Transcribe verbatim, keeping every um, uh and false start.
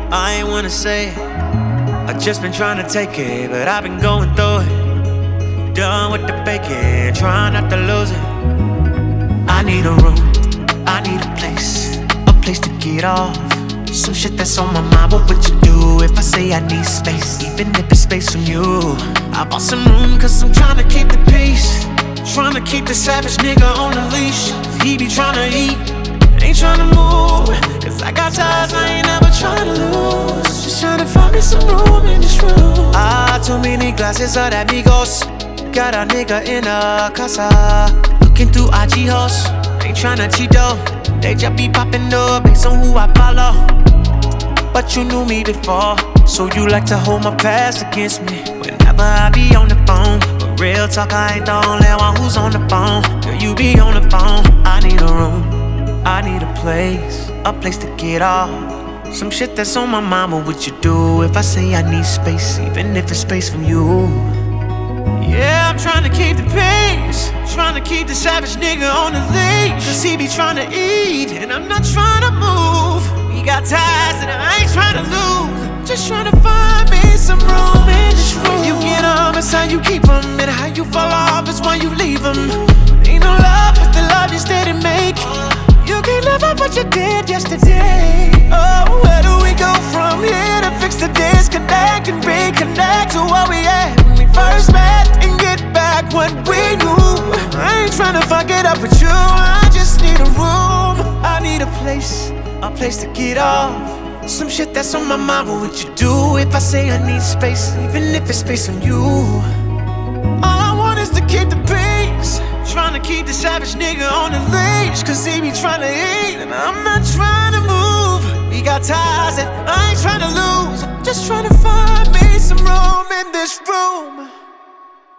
I ain't wanna say it. I just been trying to take it, but I've been going through it. Done with the baking, trying not to lose it. I need a room, I need a place, a place to get off some shit that's on my mind. What would you do if I say I need space? Even if it's space from you. I bought some room cause I'm trying to keep the peace, trying to keep the savage nigga on the leash. He be trying to eat, ain't trying to move, cause I got ties I ain't never trying to lose. Just trying to find me some room in this room. Ah, too many glasses of that Migos. Got a nigga in a casa, looking through I G hoes. Ain't tryna cheat though, they just be popping up based on who I follow. But you knew me before, so you like to hold my past against me whenever I be on the phone. But real talk, I ain't the only one who's on the phone. Girl, you be on the phone. I need a room, I need a place, a place to get off some shit that's on my mind. What would you do if I say I need space, even if it's space from you? Yeah, I'm trying to keep the pace, trying to keep the savage nigga on the leash, cause he be trying to eat, and I'm not trying to move. We got ties that I ain't trying to lose, just trying to find me some room in this room. You get them, it's how you keep them, and how you fall off is when you leave them. Ain't no love but the love you steady make. You can't live up what you did yesterday. Oh, where do we go from here to fix the disconnect and reconnect to where we at when we first met, and get back what we knew? I ain't tryna fuck it up with you, I just need a room, I need a place, a place to get off some shit that's on my mind. What would you do if I say I need space, even if it's space from you? All I want is to keep the peace, trying to keep the savage nigga on the leash, cause he be trying to eat, and I'm not trying to move. We got ties that I ain't trying to lose.